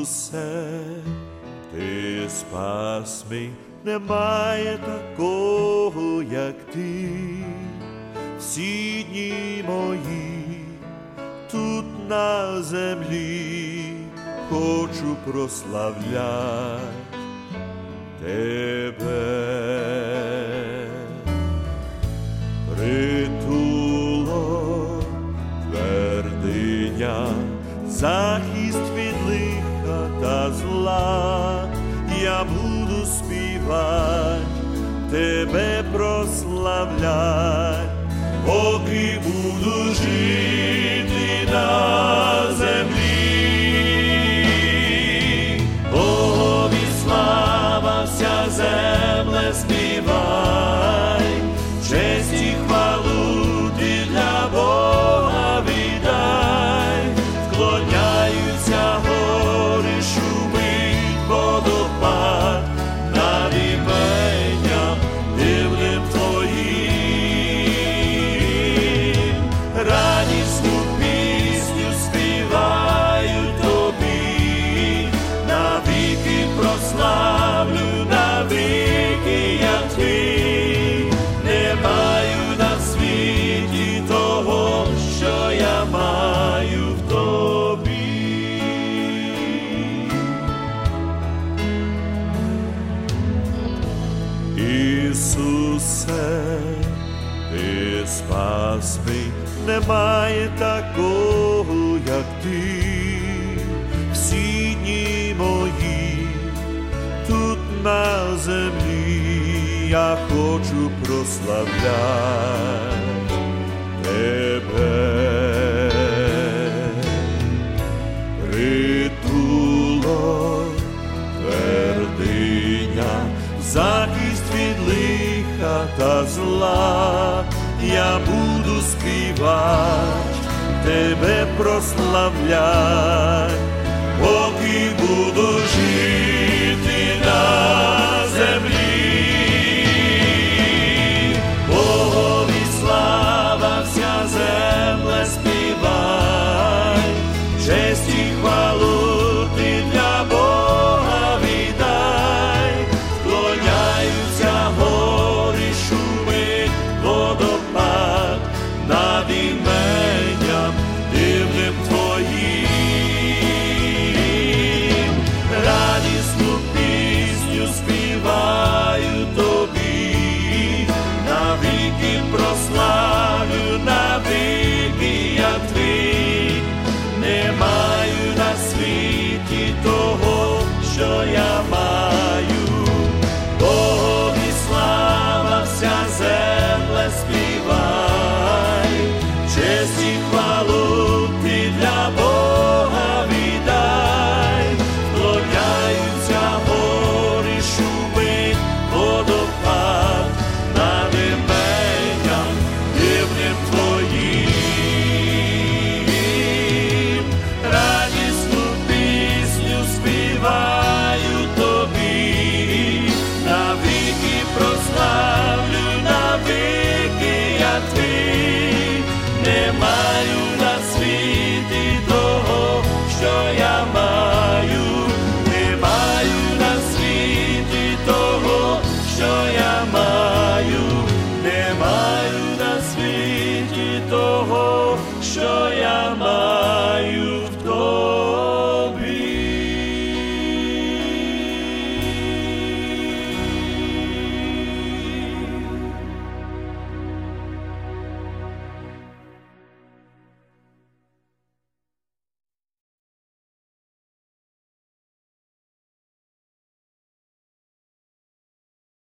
Ісусе, Ти спас мій, немає такого, як Ти. Всі дні мої тут на землі хочу прославлять Тебе. Притулок, твердиня, захист від лиха та зла, я буду співать, Тебе прославлять, поки буду жити на землі. Богові слава, вся земле співай, честь і хвалу ти для Бога віддай. Вклоняються гори, шумить водопад над іменням дивним Твоїм. Радісну пісню співаю Тобі, навіки прославлю, навіки я Твій. Не маю на світі того, що я маю в Тобі. Ісусе, Ти спас мій, немає такого, як Ти. Всі дні мої тут на землі я хочу прославляти Тебе. Притулок, твердиня, захист від лиха та зла, я буду співать, Тебе прославлять, поки буду жити на землі. Богові слава, вся земле співай, честь і хвалу ти для Бога віддай. Вклоняються гори, шумить водопад над іменням дивним Твоїм. Радісну пісню співаю Тобі, навіки прославлю, навіки я Твій. Не маю на світі того, що я